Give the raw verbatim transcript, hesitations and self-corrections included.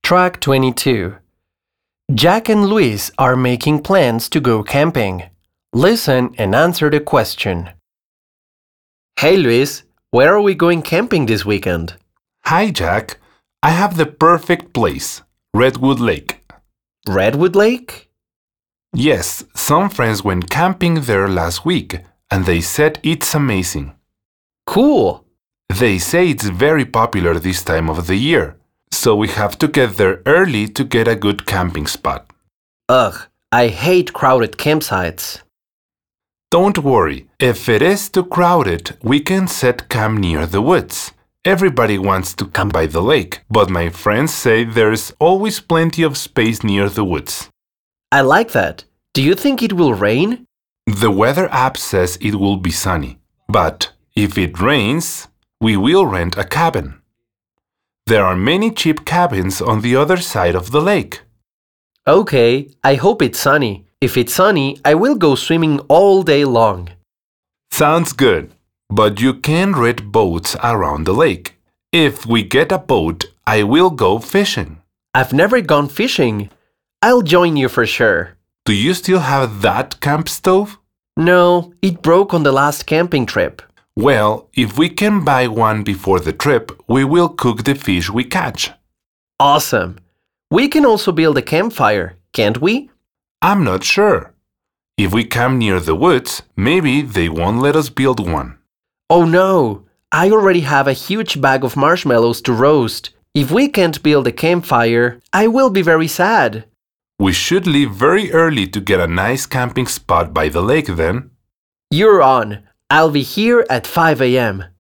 Track twenty-two. Jack and Luis are making plans to go camping. Listen and answer the question. Hey Luis, where are we going camping this weekend? Hi Jack, I have the perfect place, Redwood Lake. Redwood Lake? Yes, some friends went camping there last week and they said it's amazing. Cool! They say it's very popular this time of the year, so we have to get there early to get a good camping spot. Ugh, I hate crowded campsites. Don't worry, if it is too crowded, we can set camp near the woods. Everybody wants to camp by the lake, but my friends say there's always plenty of space near the woods. I like that. Do you think it will rain? The weather app says it will be sunny, but if it rains, we will rent a cabin. There are many cheap cabins on the other side of the lake. Okay, I hope it's sunny. If it's sunny, I will go swimming all day long. Sounds good, but you can rent boats around the lake. If we get a boat, I will go fishing. I've never gone fishing. I'll join you for sure. Do you still have that camp stove? No, it broke on the last camping trip. Well, if we can buy one before the trip, we will cook the fish we catch. Awesome! We can also build a campfire, can't we? I'm not sure. If we camp near the woods, maybe they won't let us build one. Oh no! I already have a huge bag of marshmallows to roast. If we can't build a campfire, I will be very sad. We should leave very early to get a nice camping spot by the lake then. You're on. I'll be here at five a m